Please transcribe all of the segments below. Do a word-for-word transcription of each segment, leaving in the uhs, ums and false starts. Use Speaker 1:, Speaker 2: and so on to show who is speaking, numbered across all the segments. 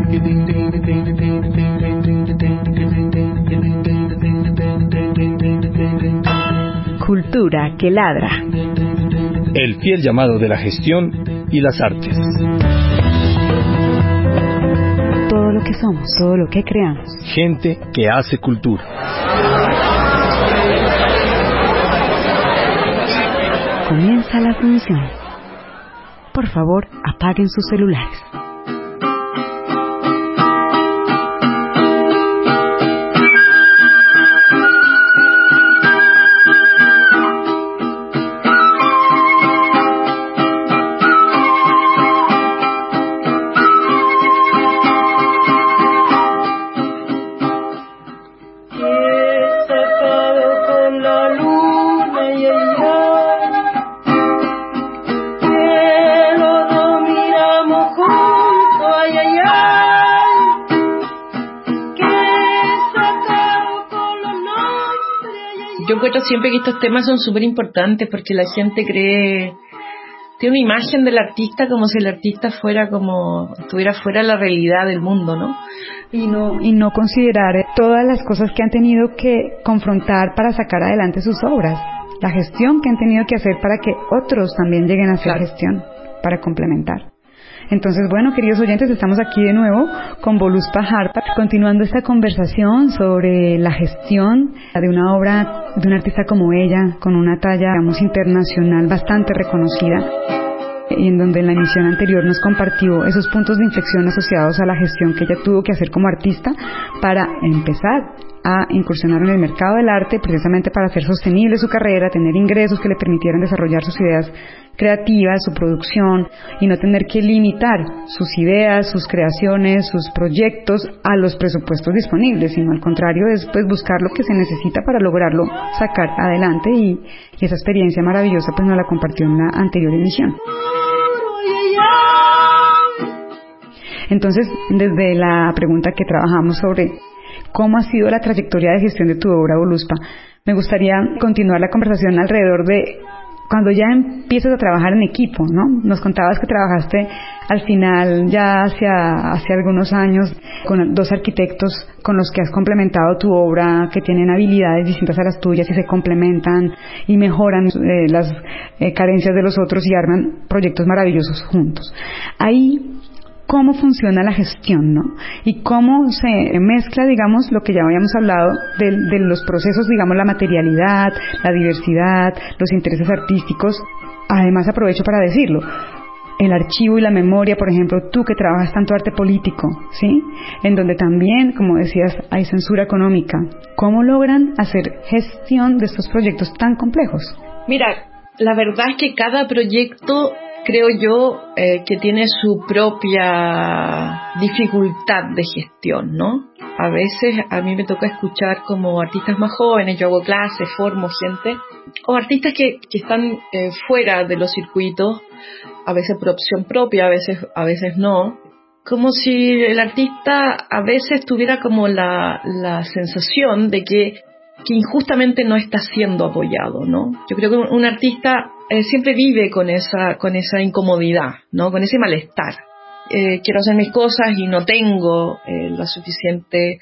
Speaker 1: Cultura que ladra.
Speaker 2: El fiel llamado de la gestión y las artes.
Speaker 1: Todo lo que somos, todo lo que creamos.
Speaker 2: Gente que hace cultura.
Speaker 1: Comienza la función. Por favor, apaguen sus celulares.
Speaker 3: Yo encuentro siempre que estos temas son súper importantes porque la gente cree, tiene una imagen del artista como si el artista fuera como, estuviera fuera de la realidad del mundo, ¿no?
Speaker 4: Y no, y no considerar todas las cosas que han tenido que confrontar para sacar adelante sus obras, la gestión que han tenido que hacer para que otros también lleguen a hacer claro. Gestión, para complementar. Entonces, bueno, queridos oyentes, estamos aquí de nuevo con Voluspa Harpa, continuando esta conversación sobre la gestión de una obra de un artista como ella, con una talla, digamos, internacional bastante reconocida, y en donde en la emisión anterior nos compartió esos puntos de inflexión asociados a la gestión que ella tuvo que hacer como artista para empezar a incursionar en el mercado del arte, precisamente para hacer sostenible su carrera, tener ingresos que le permitieran desarrollar sus ideas creativas, su producción, y no tener que limitar sus ideas, sus creaciones, sus proyectos a los presupuestos disponibles, sino al contrario, es pues buscar lo que se necesita para lograrlo sacar adelante, y, y esa experiencia maravillosa pues nos la compartió en la anterior emisión. Entonces, desde la pregunta que trabajamos sobre cómo ha sido la trayectoria de gestión de tu obra, Voluspa, me gustaría continuar la conversación alrededor de cuando ya empiezas a trabajar en equipo, ¿no? Nos contabas que trabajaste al final ya hacia, hace algunos años con dos arquitectos con los que has complementado tu obra, que tienen habilidades distintas a las tuyas y se complementan y mejoran eh, las eh, carencias de los otros y arman proyectos maravillosos juntos. Ahí, ¿cómo funciona la gestión, no? Y cómo se mezcla, digamos, lo que ya habíamos hablado de, de los procesos, digamos, la materialidad, la diversidad, los intereses artísticos. Además, aprovecho para decirlo, el archivo y la memoria, por ejemplo, tú que trabajas tanto arte político, ¿sí? En donde también, como decías, hay censura económica. ¿Cómo logran hacer gestión de estos proyectos tan complejos?
Speaker 3: Mira, la verdad es que cada proyecto, creo yo, eh, que tiene su propia dificultad de gestión, ¿no? A veces a mí me toca escuchar como artistas más jóvenes, yo hago clases, formo gente, o artistas que, que están eh, fuera de los circuitos, a veces por opción propia, a veces, a veces no, como si el artista a veces tuviera como la, la sensación de que que injustamente no está siendo apoyado, ¿no? Yo creo que un, un artista eh, siempre vive con esa con esa incomodidad, ¿no? Con ese malestar. Eh, quiero hacer mis cosas y no tengo eh, lo suficiente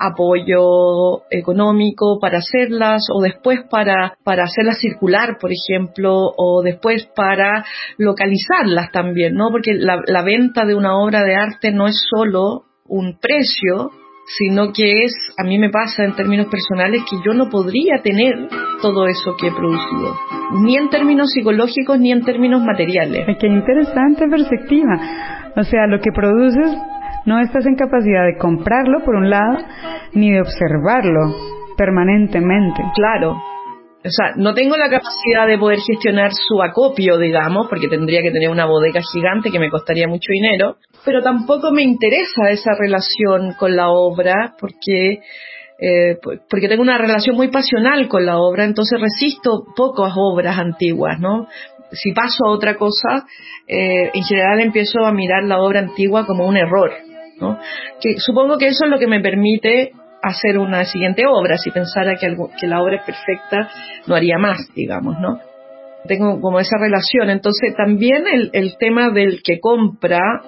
Speaker 3: apoyo económico para hacerlas, o después para para hacerlas circular, por ejemplo, o después para localizarlas también, ¿no? Porque la, la venta de una obra de arte no es solo un precio, sino que es, a mí me pasa en términos personales que yo no podría tener todo eso que he producido, ni en términos psicológicos ni en términos materiales.
Speaker 4: Qué interesante perspectiva. O sea, lo que produces no estás en capacidad de comprarlo, por un lado, ni de observarlo permanentemente.
Speaker 3: Claro. O sea, no tengo la capacidad de poder gestionar su acopio, digamos, porque tendría que tener una bodega gigante que me costaría mucho dinero, pero tampoco me interesa esa relación con la obra porque eh, porque tengo una relación muy pasional con la obra, entonces resisto pocas obras antiguas, ¿no? Si paso a otra cosa, eh, en general empiezo a mirar la obra antigua como un error, ¿no? Que supongo que eso es lo que me permite hacer una siguiente obra. Si pensara que, algo, que la obra es perfecta, no haría más, digamos, ¿no? Tengo como esa relación. Entonces también el, el tema del que compra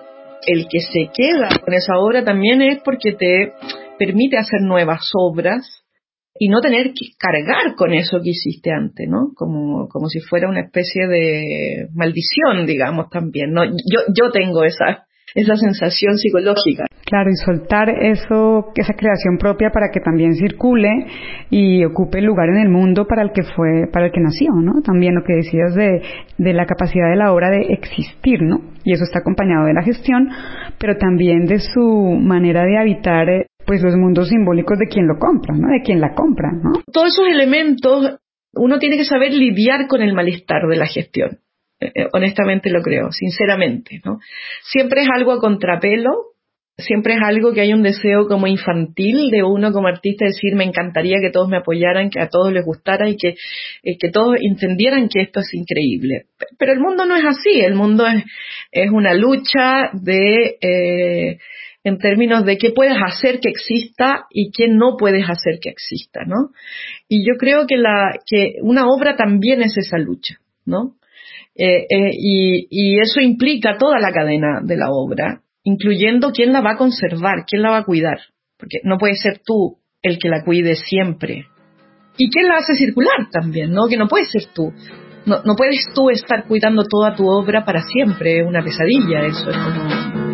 Speaker 3: el que se queda con esa obra también es porque te permite hacer nuevas obras y no tener que cargar con eso que hiciste antes, ¿no? Como, como si fuera una especie de maldición, digamos, también, ¿no? Yo, yo tengo esa, esa sensación psicológica.
Speaker 4: Claro, y soltar eso, esa creación propia para que también circule y ocupe el lugar en el mundo para el que fue, para el que nació, ¿no? También lo que decías de, de la capacidad de la obra de existir, ¿no? Y eso está acompañado de la gestión, pero también de su manera de habitar, pues los mundos simbólicos de quien lo compra, ¿no? De quien la compra, ¿no?
Speaker 3: Todos esos elementos, uno tiene que saber lidiar con el malestar de la gestión. Eh, honestamente lo creo, sinceramente, ¿no? Siempre es algo a contrapelo, siempre es algo que hay un deseo como infantil de uno como artista, decir, me encantaría que todos me apoyaran, que a todos les gustara y que, eh, que todos entendieran que esto es increíble. Pero el mundo no es así, el mundo es, es una lucha de... Eh, en términos de qué puedes hacer que exista y qué no puedes hacer que exista, ¿no? Y yo creo que la que una obra también es esa lucha, ¿no? Eh, eh, y, y eso implica toda la cadena de la obra, incluyendo quién la va a conservar, quién la va a cuidar, porque no puedes ser tú el que la cuide siempre. Y quién la hace circular también, ¿no? Que no puedes ser tú. No, no puedes tú estar cuidando toda tu obra para siempre, es una pesadilla eso, es como...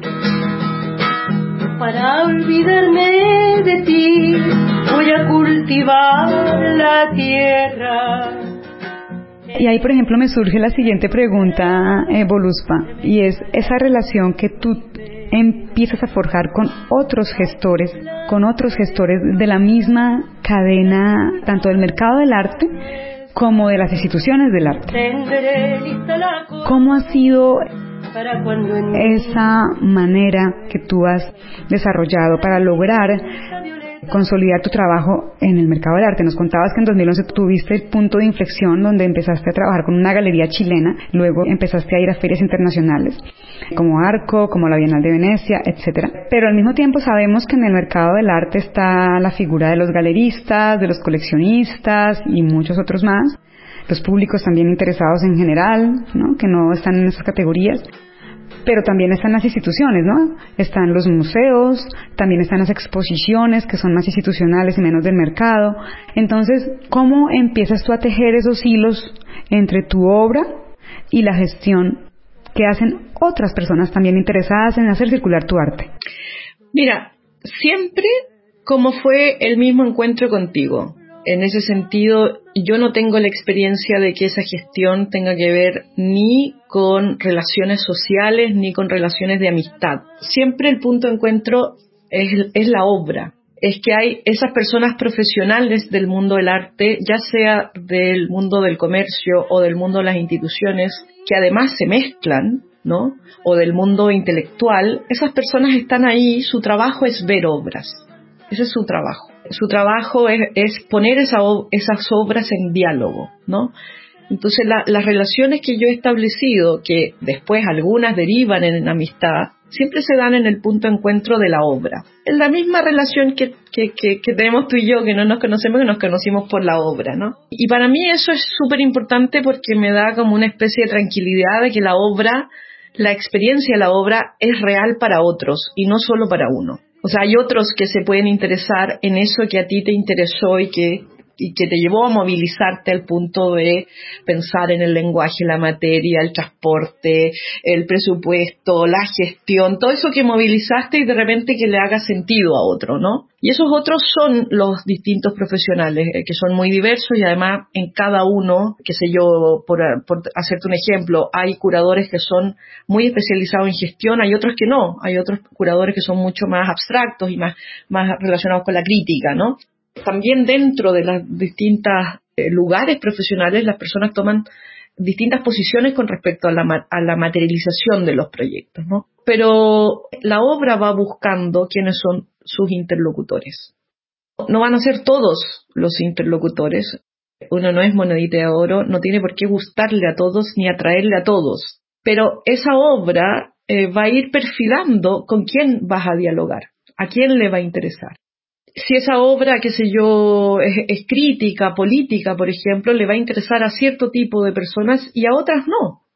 Speaker 5: Para olvidarme de ti, voy a cultivar la tierra.
Speaker 4: Y ahí, por ejemplo, me surge la siguiente pregunta, eh, Voluspa, y es esa relación que tú empiezas a forjar con otros gestores, con otros gestores de la misma cadena, tanto del mercado del arte como de las instituciones del arte. ¿Cómo ha sido esa manera que tú has desarrollado para lograr consolidar tu trabajo en el mercado del arte? Nos contabas que en dos mil once tuviste el punto de inflexión donde empezaste a trabajar con una galería chilena, luego empezaste a ir a ferias internacionales como Arco, como la Bienal de Venecia, etcétera. Pero al mismo tiempo sabemos que en el mercado del arte está la figura de los galeristas, de los coleccionistas y muchos otros más, los públicos también interesados en general, ¿no? Que no están en esas categorías. Pero también están las instituciones, ¿no? Están los museos, también están las exposiciones, que son más institucionales y menos del mercado. Entonces, ¿cómo empiezas tú a tejer esos hilos entre tu obra y la gestión que hacen otras personas también interesadas en hacer circular tu arte?
Speaker 3: Mira, siempre como fue el mismo encuentro contigo. En ese sentido, yo no tengo la experiencia de que esa gestión tenga que ver ni con relaciones sociales ni con relaciones de amistad. Siempre el punto de encuentro es, es la obra. Es que hay esas personas profesionales del mundo del arte, ya sea del mundo del comercio o del mundo de las instituciones, que además se mezclan, ¿no? O del mundo intelectual. Esas personas están ahí, su trabajo es ver obras. Ese es su trabajo. Su trabajo es, es poner esa, esas obras en diálogo, ¿no? Entonces la, las relaciones que yo he establecido, que después algunas derivan en, en amistad, siempre se dan en el punto de encuentro de la obra. Es la misma relación que, que, que, que tenemos tú y yo, que no nos conocemos, que nos conocimos por la obra, ¿no? Y para mí eso es súper importante porque me da como una especie de tranquilidad de que la obra, la experiencia de la obra es real para otros y no solo para uno. O sea, hay otros que se pueden interesar en eso que a ti te interesó y que, y que te llevó a movilizarte al punto de pensar en el lenguaje, la materia, el transporte, el presupuesto, la gestión, todo eso que movilizaste y de repente que le haga sentido a otro, ¿no? Y esos otros son los distintos profesionales, eh, que son muy diversos y además en cada uno, qué sé yo, por, por hacerte un ejemplo, hay curadores que son muy especializados en gestión, hay otros que no, hay otros curadores que son mucho más abstractos y más, más relacionados con la crítica, ¿no? También dentro de los distintos eh, lugares profesionales las personas toman distintas posiciones con respecto a la, a la materialización de los proyectos, ¿no? Pero la obra va buscando quiénes son sus interlocutores. No van a ser todos los interlocutores. Uno no es monedita de oro, no tiene por qué gustarle a todos ni atraerle a todos. Pero esa obra eh, va a ir perfilando con quién vas a dialogar, a quién le va a interesar. Si esa obra, qué sé yo, es, es crítica, política, por ejemplo, le va a interesar a cierto tipo de personas y a otras no.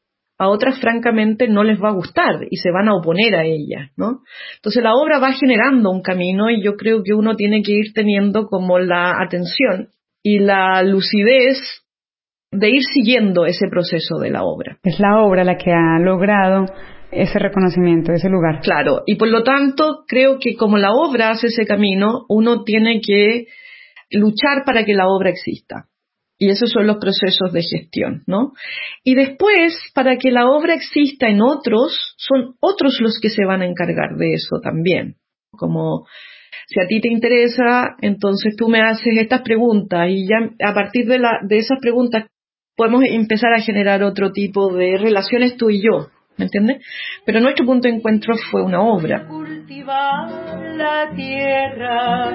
Speaker 3: a otras francamente no les va a gustar y se van a oponer a ella, ¿no? Entonces la obra va generando un camino y yo creo que uno tiene que ir teniendo como la atención y la lucidez de ir siguiendo ese proceso de la obra.
Speaker 4: Es la obra la que ha logrado ese reconocimiento, ese lugar.
Speaker 3: Claro, y por lo tanto creo que como la obra hace ese camino, uno tiene que luchar para que la obra exista. Y esos son los procesos de gestión, ¿no? Y después, para que la obra exista en otros, son otros los que se van a encargar de eso también. Como si a ti te interesa, entonces tú me haces estas preguntas y ya a partir de, la, de esas preguntas podemos empezar a generar otro tipo de relaciones tú y yo, ¿me entiendes? Pero nuestro punto de encuentro fue una obra.
Speaker 5: Cultivar la tierra,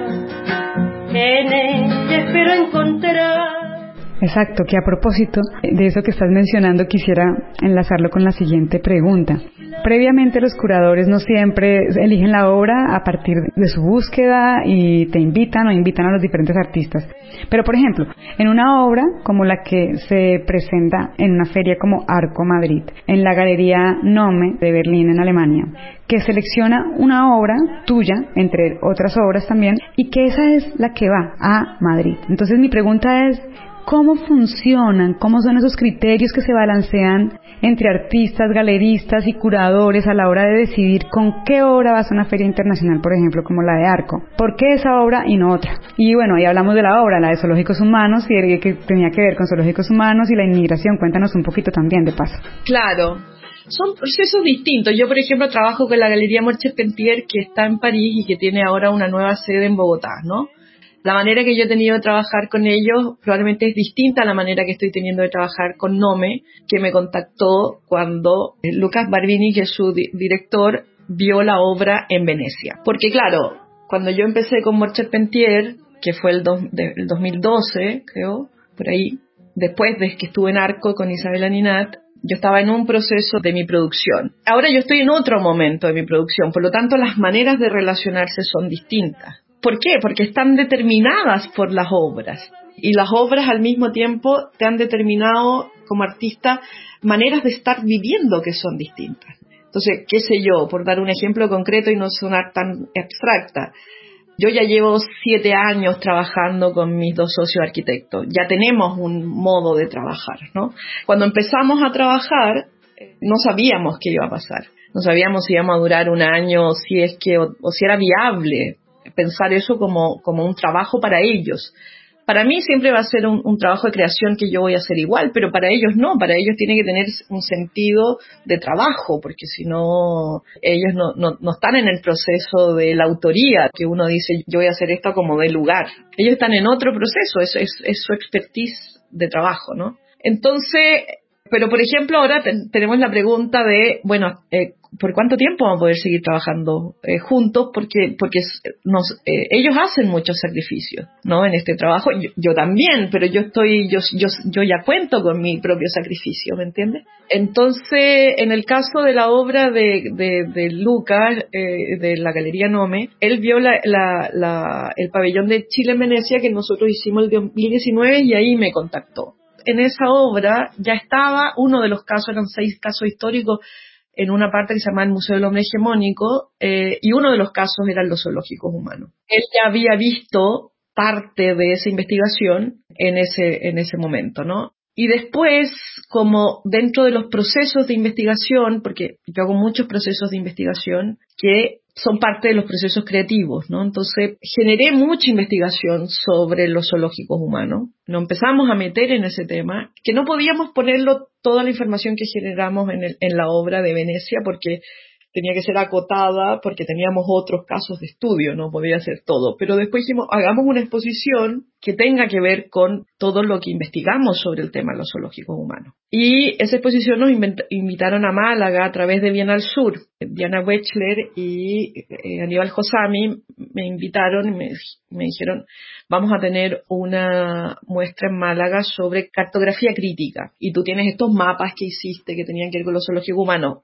Speaker 5: en ella espero encontrar.
Speaker 4: Exacto, que a propósito de eso que estás mencionando quisiera enlazarlo con la siguiente pregunta. Previamente los curadores no siempre eligen la obra a partir de su búsqueda y te invitan o invitan a los diferentes artistas. Pero por ejemplo, en una obra como la que se presenta en una feria como Arco Madrid, en la Galería Nome de Berlín en Alemania, que selecciona una obra tuya, entre otras obras también, y que esa es la que va a Madrid. Entonces mi pregunta es, ¿cómo funcionan? ¿Cómo son esos criterios que se balancean entre artistas, galeristas y curadores a la hora de decidir con qué obra vas a una feria internacional, por ejemplo, como la de Arco? ¿Por qué esa obra y no otra? Y bueno, ahí hablamos de la obra, la de Zoológicos Humanos, y el que tenía que ver con Zoológicos Humanos y la inmigración. Cuéntanos un poquito también, de paso.
Speaker 3: Claro. Son procesos distintos. Yo, por ejemplo, trabajo con la Galería Moët Charpentier, que está en París y que tiene ahora una nueva sede en Bogotá, ¿no? La manera que yo he tenido de trabajar con ellos probablemente es distinta a la manera que estoy teniendo de trabajar con Nome, que me contactó cuando Lucas Barbini, que es su di- director, vio la obra en Venecia. Porque claro, cuando yo empecé con Moët Charpentier, que fue el, do- de, el dos mil doce, creo, por ahí, después de que estuve en Arco con Isabela Ninat, yo estaba en un proceso de mi producción. Ahora yo estoy en otro momento de mi producción, por lo tanto las maneras de relacionarse son distintas. ¿Por qué? Porque están determinadas por las obras. Y las obras al mismo tiempo te han determinado como artista maneras de estar viviendo que son distintas. Entonces, qué sé yo, por dar un ejemplo concreto y no sonar tan abstracta. Yo ya llevo siete años trabajando con mis dos socios arquitectos. Ya tenemos un modo de trabajar, ¿no? Cuando empezamos a trabajar, no sabíamos qué iba a pasar. No sabíamos si íbamos a durar un año, si es que, o, o si era viable pensar eso como, como un trabajo para ellos. Para mí siempre va a ser un, un trabajo de creación que yo voy a hacer igual, pero para ellos no, para ellos tiene que tener un sentido de trabajo, porque si no, ellos no, no, no están en el proceso de la autoría, que uno dice, yo voy a hacer esto como de lugar. Ellos están en otro proceso, es, es, es su expertise de trabajo, ¿no? Entonces, pero por ejemplo ahora ten, tenemos la pregunta de, bueno, eh, ¿por cuánto tiempo vamos a poder seguir trabajando eh, juntos? Porque porque nos, eh, ellos hacen muchos sacrificios, ¿no? En este trabajo, yo, yo también, pero yo estoy, yo, yo, yo ya cuento con mi propio sacrificio, ¿me entiendes? Entonces, en el caso de la obra de, de, de Lucas, eh, de la Galería Nome, él vio la, la, la, el pabellón de Chile en Venecia que nosotros hicimos el dos mil diecinueve y ahí me contactó. En esa obra ya estaba uno de los casos, eran seis casos históricos en una parte que se llama el Museo del Hombre Hegemónico, eh, y uno de los casos eran los zoológicos humanos. Él ya había visto parte de esa investigación en ese, en ese momento, ¿no? Y después, como dentro de los procesos de investigación, porque yo hago muchos procesos de investigación que son parte de los procesos creativos, ¿no? Entonces, generé mucha investigación sobre los zoológicos humanos. Nos empezamos a meter en ese tema, que no podíamos ponerlo toda la información que generamos en, el, en la obra de Venecia, porque tenía que ser acotada, porque teníamos otros casos de estudio, no podía ser todo. Pero después dijimos, hagamos una exposición que tenga que ver con todo lo que investigamos sobre el tema de los zoológicos humanos. Y esa exposición nos invent- invitaron a Málaga a través de Bienal Sur. Diana Wechsler y eh, Aníbal Josami me invitaron y me, me dijeron, vamos a tener una muestra en Málaga sobre cartografía crítica. Y tú tienes estos mapas que hiciste que tenían que ver con los zoológicos humanos.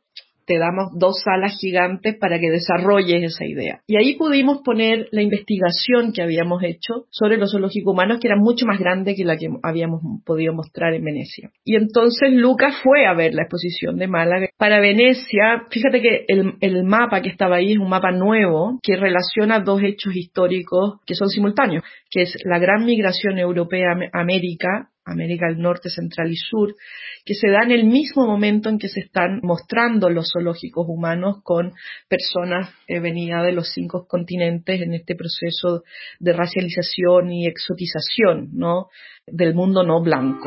Speaker 3: te damos dos salas gigantes para que desarrolles esa idea. Y ahí pudimos poner la investigación que habíamos hecho sobre los zoológicos humanos, que era mucho más grande que la que habíamos podido mostrar en Venecia. Y entonces Lucas fue a ver la exposición de Málaga. Para Venecia, fíjate que el, el mapa que estaba ahí es un mapa nuevo que relaciona dos hechos históricos que son simultáneos, que es la gran migración europea a América, América del Norte, Central y Sur, que se da en el mismo momento en que se están mostrando los zoológicos humanos con personas eh, venidas de los cinco continentes en este proceso de racialización y exotización, ¿no?, del mundo no blanco.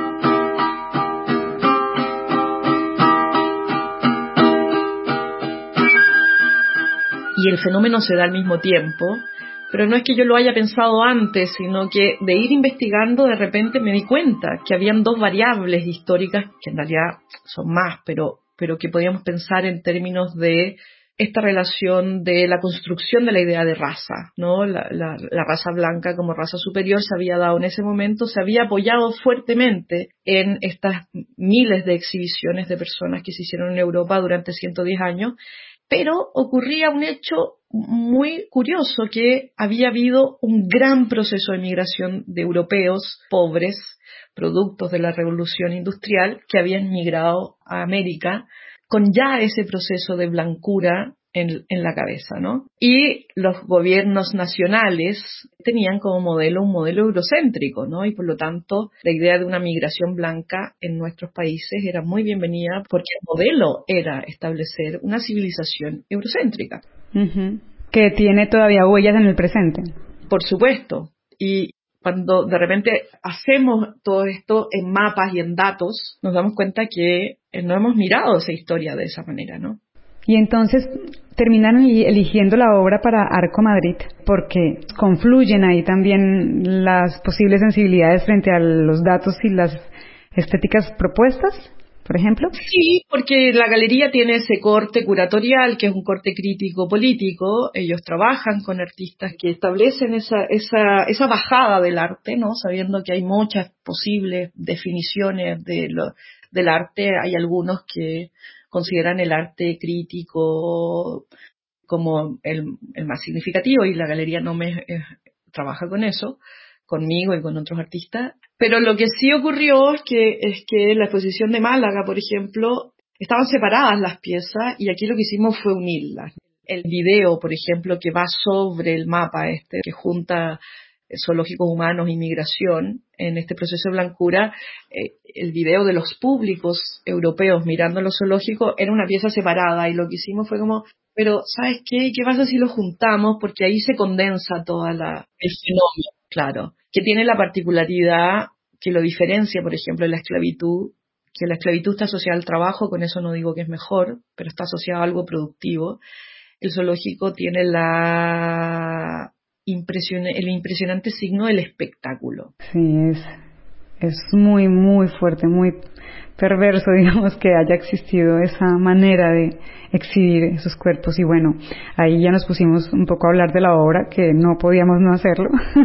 Speaker 3: Y el fenómeno se da al mismo tiempo. Pero no es que yo lo haya pensado antes, sino que de ir investigando de repente me di cuenta que habían dos variables históricas, que en realidad son más, pero, pero que podíamos pensar en términos de esta relación de la construcción de la idea de raza, ¿no? La, la, la raza blanca como raza superior se había dado en ese momento, se había apoyado fuertemente en estas miles de exhibiciones de personas que se hicieron en Europa durante ciento diez años, pero ocurría un hecho muy curioso, que había habido un gran proceso de migración de europeos pobres, productos de la revolución industrial, que habían migrado a América con ya ese proceso de blancura en, en la cabeza, ¿no? Y los gobiernos nacionales tenían como modelo un modelo eurocéntrico, ¿no? Y por lo tanto la idea de una migración blanca en nuestros países era muy bienvenida, porque el modelo era establecer una civilización eurocéntrica.
Speaker 4: Uh-huh. Que tiene todavía huellas en el presente.
Speaker 3: Por supuesto. Y cuando de repente hacemos todo esto en mapas y en datos, nos damos cuenta que no hemos mirado esa historia de esa manera, ¿no?
Speaker 4: Y entonces terminaron eligiendo la obra para Arco Madrid porque confluyen ahí también las posibles sensibilidades frente a los datos y las estéticas propuestas, por ejemplo.
Speaker 3: Sí, porque la galería tiene ese corte curatorial, que es un corte crítico político. Ellos trabajan con artistas que establecen esa, esa, esa bajada del arte, ¿no? Sabiendo que hay muchas posibles definiciones de lo, del arte. Hay algunos que consideran el arte crítico como el, el más significativo, y la galería no me eh, trabaja con eso, conmigo y con otros artistas. Pero lo que sí ocurrió es que, es que la exposición de Málaga, por ejemplo, estaban separadas las piezas, y aquí lo que hicimos fue unirlas. El video, por ejemplo, que va sobre el mapa este, que junta zoológicos humanos y migración en este proceso de blancura, eh, el video de los públicos europeos mirando los zoológicos era una pieza separada, y lo que hicimos fue como, pero ¿sabes qué? ¿Qué pasa si lo juntamos? Porque ahí se condensa toda la el fenómeno, claro, que tiene la particularidad que lo diferencia, por ejemplo, de la esclavitud, que la esclavitud está asociada al trabajo, con eso no digo que es mejor, pero está asociada a algo productivo. El zoológico tiene la impresion- el impresionante signo del espectáculo.
Speaker 4: Sí, es, es muy, muy fuerte, muy perverso, digamos, que haya existido esa manera de exhibir esos cuerpos. Y bueno, ahí ya nos pusimos un poco a hablar de la obra, que no podíamos no hacerlo,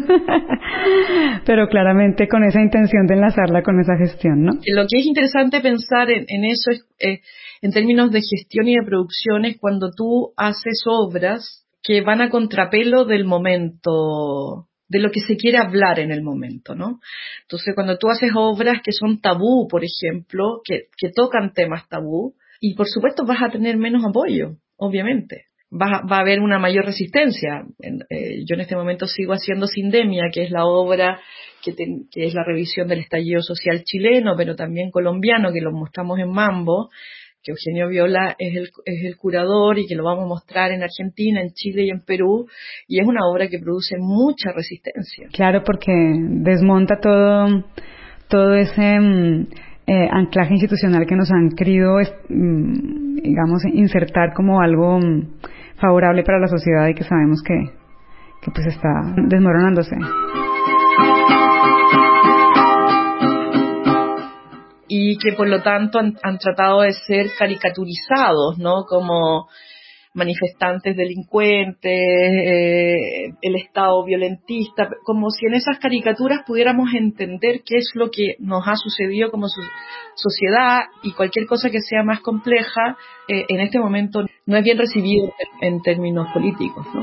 Speaker 4: pero claramente con esa intención de enlazarla con esa gestión, ¿no?
Speaker 3: Lo que es interesante pensar en, en eso es, eh, en términos de gestión y de producción, es cuando tú haces obras que van a contrapelo del momento, de lo que se quiere hablar en el momento, ¿no? Entonces, cuando tú haces obras que son tabú, por ejemplo, que, que tocan temas tabú, y por supuesto vas a tener menos apoyo, obviamente. Va, va a haber una mayor resistencia. En, eh, yo en este momento sigo haciendo Sindemia, que es la obra que, te, que es la revisión del estallido social chileno, pero también colombiano, que lo mostramos en Mambo, que Eugenio Viola es el, es el curador, y que lo vamos a mostrar en Argentina, en Chile y en Perú, y es una obra que produce mucha resistencia.
Speaker 4: Claro, porque desmonta todo, todo ese mm, eh, anclaje institucional que nos han querido, mm, digamos, insertar como algo mm, favorable para la sociedad, y que sabemos que, que pues está desmoronándose.
Speaker 3: Y que por lo tanto han, han tratado de ser caricaturizados, ¿no? Como manifestantes delincuentes, eh, el Estado violentista, como si en esas caricaturas pudiéramos entender qué es lo que nos ha sucedido como so- sociedad, y cualquier cosa que sea más compleja eh, en este momento no es bien recibido en, en términos políticos, ¿no?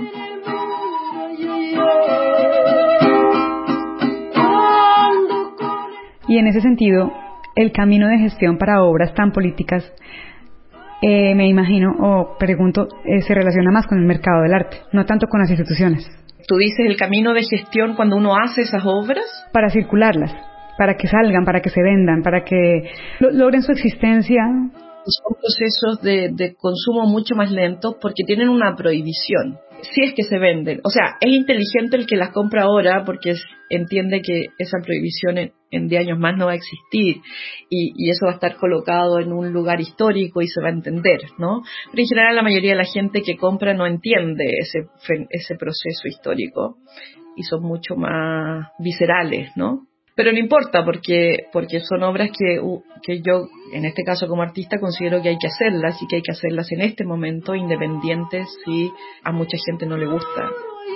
Speaker 4: Y en ese sentido, el camino de gestión para obras tan políticas, eh, me imagino, o pregunto, eh, se relaciona más con el mercado del arte, no tanto con las instituciones.
Speaker 3: ¿Tú dices el camino de gestión cuando uno hace esas obras?
Speaker 4: Para circularlas, para que salgan, para que se vendan, para que lo- logren su existencia.
Speaker 3: Son procesos de, de consumo mucho más lentos porque tienen una prohibición. Si es que se venden. O sea, es inteligente el que las compra ahora porque es, entiende que esa prohibición en, en diez años más no va a existir y, y eso va a estar colocado en un lugar histórico y se va a entender, ¿no? Pero en general la mayoría de la gente que compra no entiende ese, ese proceso histórico y son mucho más viscerales, ¿no? Pero no importa porque porque son obras que, que yo, en este caso como artista, considero que hay que hacerlas y que hay que hacerlas en este momento, independientes si a mucha gente no le gusta.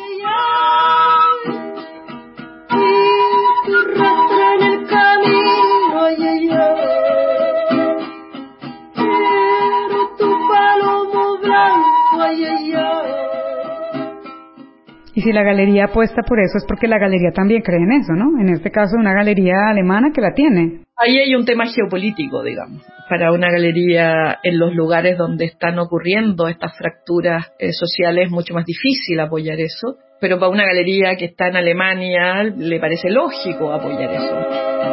Speaker 4: Y si la galería apuesta por eso es porque la galería también cree en eso, ¿no? En este caso una galería alemana que la tiene.
Speaker 3: Ahí hay un tema geopolítico, digamos. Para una galería en los lugares donde están ocurriendo estas fracturas eh, sociales es mucho más difícil apoyar eso. Pero para una galería que está en Alemania le parece lógico apoyar eso.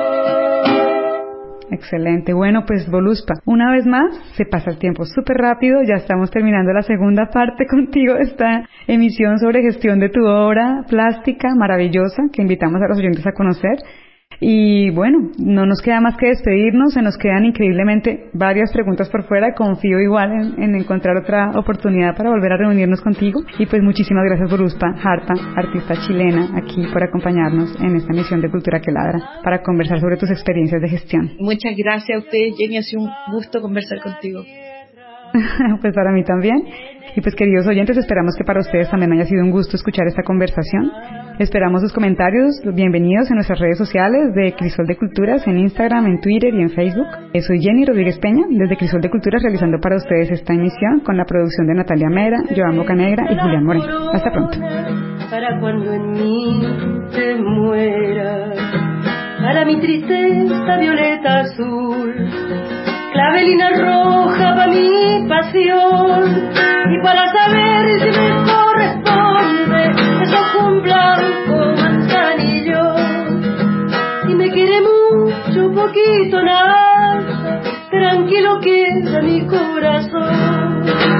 Speaker 4: Excelente. Bueno, pues Voluspa, una vez más, se pasa el tiempo súper rápido, ya estamos terminando la segunda parte contigo de esta emisión sobre gestión de tu obra plástica maravillosa que invitamos a los oyentes a conocer. Y bueno, no nos queda más que despedirnos, se nos quedan increíblemente varias preguntas por fuera, confío igual en, en encontrar otra oportunidad para volver a reunirnos contigo. Y pues muchísimas gracias Voluspa Harpa, artista chilena, aquí por acompañarnos en esta emisión de Cultura que Ladra, para conversar sobre tus experiencias de gestión.
Speaker 3: Muchas gracias a ustedes, Jenny, ha sido un gusto conversar contigo.
Speaker 4: Pues para mí también. Y pues queridos oyentes, esperamos que para ustedes también haya sido un gusto escuchar esta conversación. Esperamos sus comentarios, bienvenidos en nuestras redes sociales de Crisol de Culturas, en Instagram, en Twitter y en Facebook. Soy Jenny Rodríguez Peña, desde Crisol de Culturas, realizando para ustedes esta emisión con la producción de Natalia Mera, Joan Bocanegra y Julián Moreno. Hasta pronto.
Speaker 5: Para cuando en mí te mueras, para mi tristeza violeta azul, clavelina roja para mi pasión, y para saber si me corresponde esos un blanco manzanillo. Si me quiere mucho, poquito, nada, tranquilo queda mi corazón.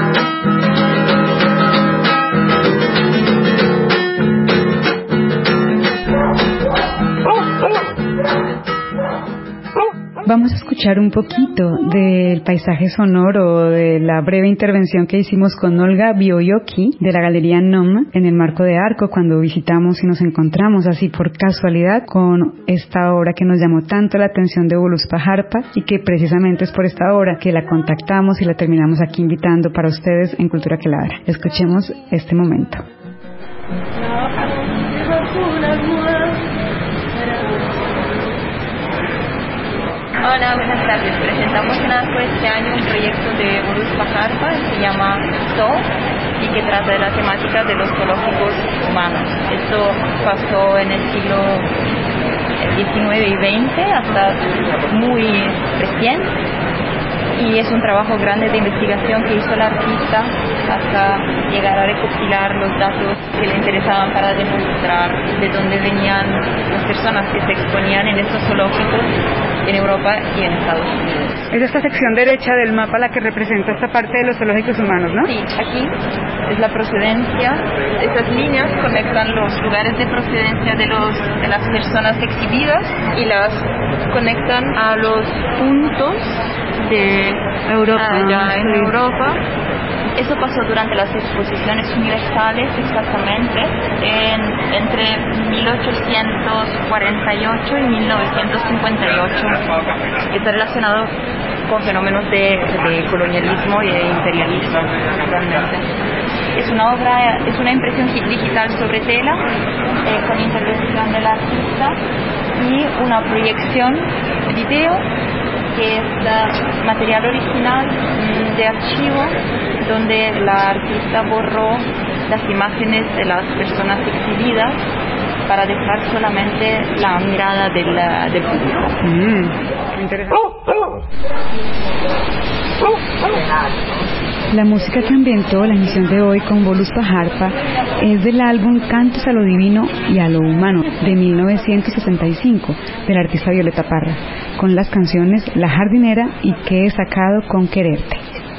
Speaker 4: Vamos a escuchar un poquito del paisaje sonoro de la breve intervención que hicimos con Olga Bioyoki de la Galería N O M en el Marco de Arco cuando visitamos y nos encontramos así por casualidad con esta obra que nos llamó tanto la atención de Voluspa Harpa y que precisamente es por esta obra que la contactamos y la terminamos aquí invitando para ustedes en Cultura que Ladra. Escuchemos este momento.
Speaker 6: Hola, buenas tardes. Presentamos en ASCO este año un proyecto de Voluspa Harpa que se llama Zoo y que trata de la temática de los zoológicos humanos. Esto pasó en el siglo diecinueve y veinte hasta muy recién y es un trabajo grande de investigación que hizo la artista hasta llegar a recopilar los datos que le interesaban para demostrar de dónde venían las personas que se exponían en estos zoológicos en Europa y en Estados Unidos.
Speaker 4: Es esta sección derecha del mapa la que representa esta parte de los zoológicos humanos, ¿no?
Speaker 6: Sí, aquí es la procedencia. Estas líneas conectan los lugares de procedencia de, los, de las personas exhibidas y las conectan a los puntos de Europa, allá en Europa. Eso pasó durante las exposiciones universales, exactamente, en, entre mil ochocientos cuarenta y ocho y mil novecientos cincuenta y ocho. Está relacionado con fenómenos de, de colonialismo y de imperialismo realmente. Es una obra, es una impresión digital sobre tela eh, con intervención del artista y una proyección video que es uh, material original mm, de archivo donde la artista borró las imágenes de las personas exhibidas para dejar solamente la mirada del, del público.
Speaker 4: Mm, interesante. La música que ambientó la emisión de hoy con Voluspa Harpa es del álbum Cantos a lo Divino y a lo Humano de mil novecientos sesenta y cinco del artista Violeta Parra, con las canciones La Jardinera y ¿Qué he sacado con quererte?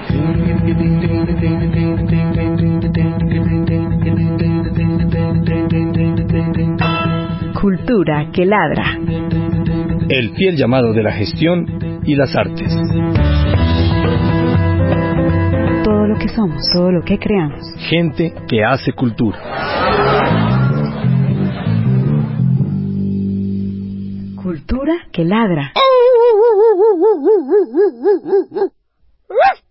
Speaker 1: Cultura que ladra.
Speaker 2: El fiel llamado de la gestión y las artes.
Speaker 1: Todo lo que somos, todo lo que creamos.
Speaker 2: Gente que hace cultura.
Speaker 1: Cultura que ladra.